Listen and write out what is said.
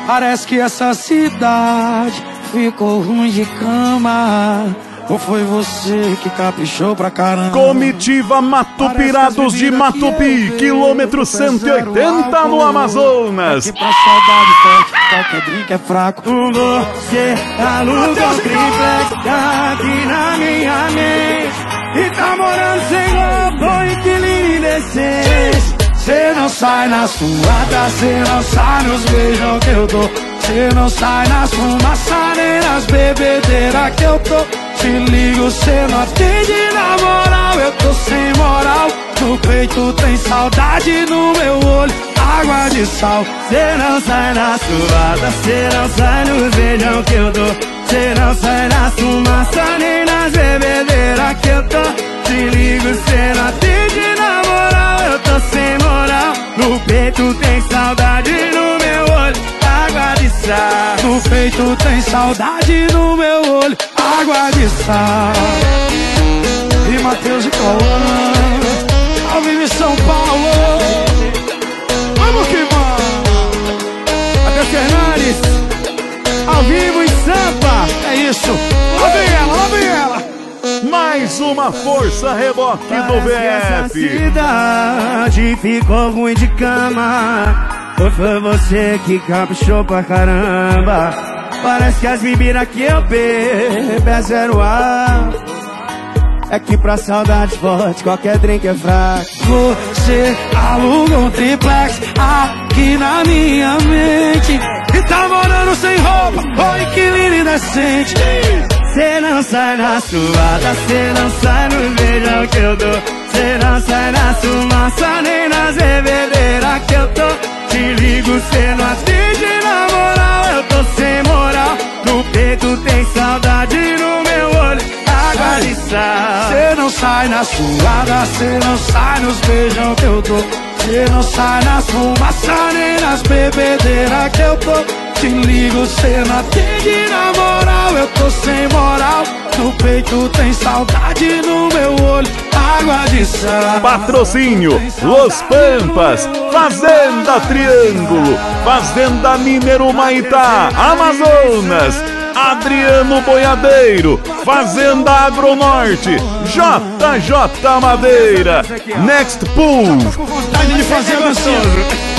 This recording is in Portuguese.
Parece que essa cidade ficou ruim de cama. Ou foi você que caprichou pra caramba? Comitiva Matupirados de Matupi, quilômetro 180 no Amazonas. É que pra saudade forte, qualquer drink é fraco. Você aluga o triplex aqui na minha mente e tá morando sem roupa, inquilino indecente. Cê não sai na suada, cê não sai nos beijão que eu dou. Cê não sai nas fumaças nem nas bebedeiras que eu tô. Te ligo, cê não atende na moral, eu tô sem moral. No peito tem saudade, no meu olho água de sal. Cê não sai na suada, cê não sai nos beijão que eu dou. Cê não sai nas fumaças nem nas bebedeiras que eu tô. Te ligo, cê não atende na moral, eu tô sem moral. No peito tem saudade, no meu olho água de sal. No peito tem saudade, no meu olho água de sal. E Matheus e Cauã, ao vivo em São Paulo. Vamos que vamos. Até Fernandes, ao vivo em Sampa. É isso, lá vem ela, lá vem ela. Mais uma força reboque do VF. Essa cidade ficou ruim de cama. Ou foi você que caprichou pra caramba? Parece que as bebidas que eu bebo é zero ar. É que pra saudade forte qualquer drink é fraco. Você aluga um triplex aqui na minha mente e tá morando sem roupa, oi inquilino indecente. Cê não sai na suada, cê não sai no beijão que eu dou. Cê não sai na fumaça nem nas bebedeiras que eu tô. Te ligo, cê não atende na moral, eu tô sem moral. No peito tem saudade, no meu olho água de sal. Cê não sai na suada, cê não sai nos beijão que eu dou. Cê não sai nas fumaças nem nas bebedeiras que eu tô. Te ligo, cê não atende na moral, eu tô sem moral. No peito tem saudade, no meu olho água de sal. Patrocínio Los Pampas, Fazenda Triângulo, Fazenda Mineiro Maitá, Amazonas, Adriano Boiadeiro, Fazenda Agronorte, JJ Madeira, Next Pool. Com vontade de fazer gostoso.